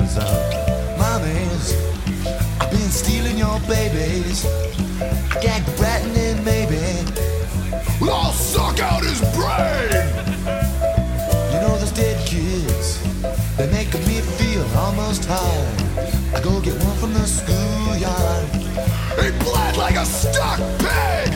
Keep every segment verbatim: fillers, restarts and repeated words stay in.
cause of mommies. I've been stealing your babies. I gag the brat and then maybe I'll suck out his brain. You know those dead kids, they're making me feel almost tired. I go get one from the schoolyard. He bled like a stuck pig.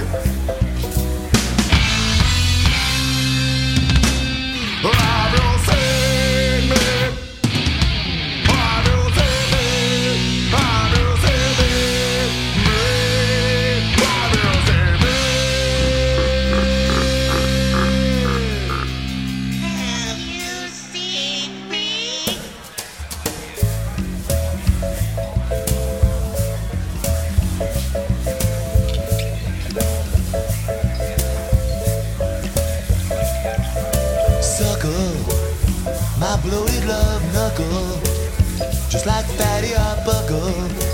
Have you seen me? Have you seen me? Have you seen me? Me? Have you seen me? Have you seen me? Suckle, my bloated love knuckle, just like Fatty Arbuckle.